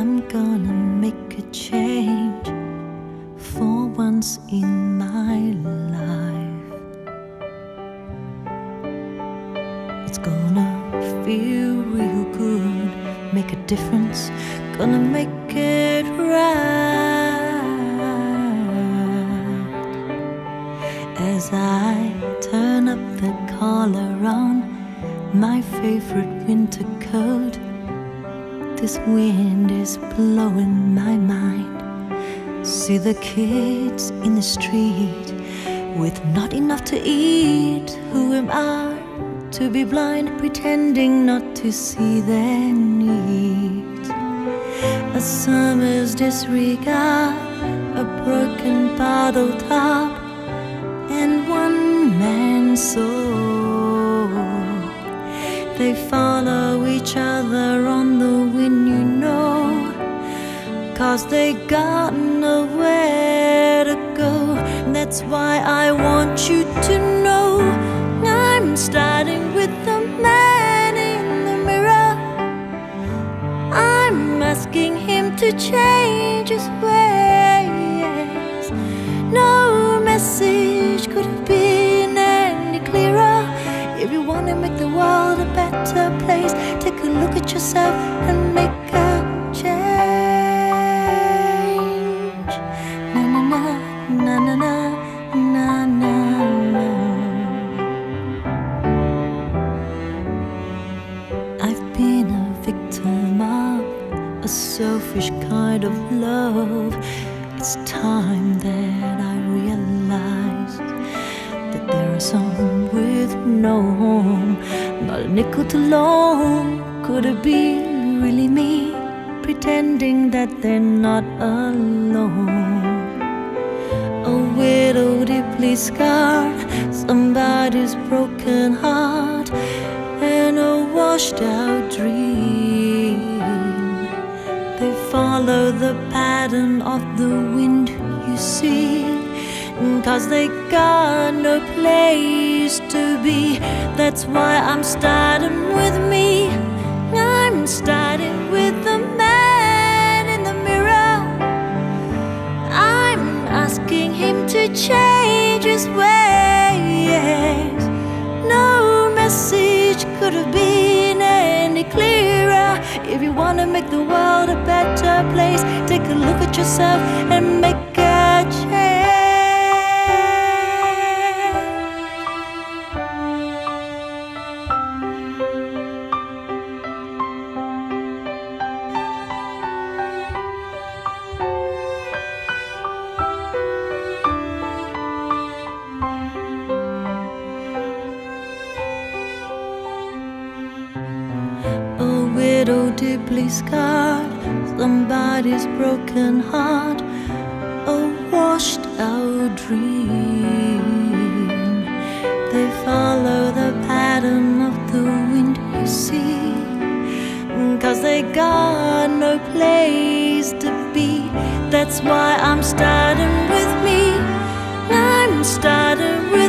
I'm gonna make a change for once in my life. It's gonna feel real good, make a difference, gonna make it right. As I turn up the collar on my favorite winter coat, this wind is blowing my mind. See the kids in the street with not enough to eat. Who am I to be blind, pretending not to see their needs? A summer's disregard, a broken bottle top, and one man's soul. They follow each other on the wind, you know, 'cause they got nowhere to go. That's why I want you to know I'm starting with the man in the mirror. I'm asking him to change his ways. No message could have been any clearer. If you want to make the world a better place, take a look at yourself and make a change. Na na na na na na na na na. I've been a victim of a selfish kind of love. It's time that I realize that there are some with no home, not a nickel to loan. Could it be really me, pretending that they're not alone? A widow deeply scarred, somebody's broken heart, and a washed out dream. They follow the pattern of the wind, you see, 'cause they got no place to be. That's why I'm starting with me. I'm starting with the man in the mirror. I'm asking him to change his ways. No message could have been any clearer. If you want to make the world a better place, take a look at yourself and make a change. Widow deeply scarred, somebody's broken heart, a washed out dream. They follow the pattern of the wind, you see, 'cause they got no place to be. That's why I'm starting with me. I'm starting with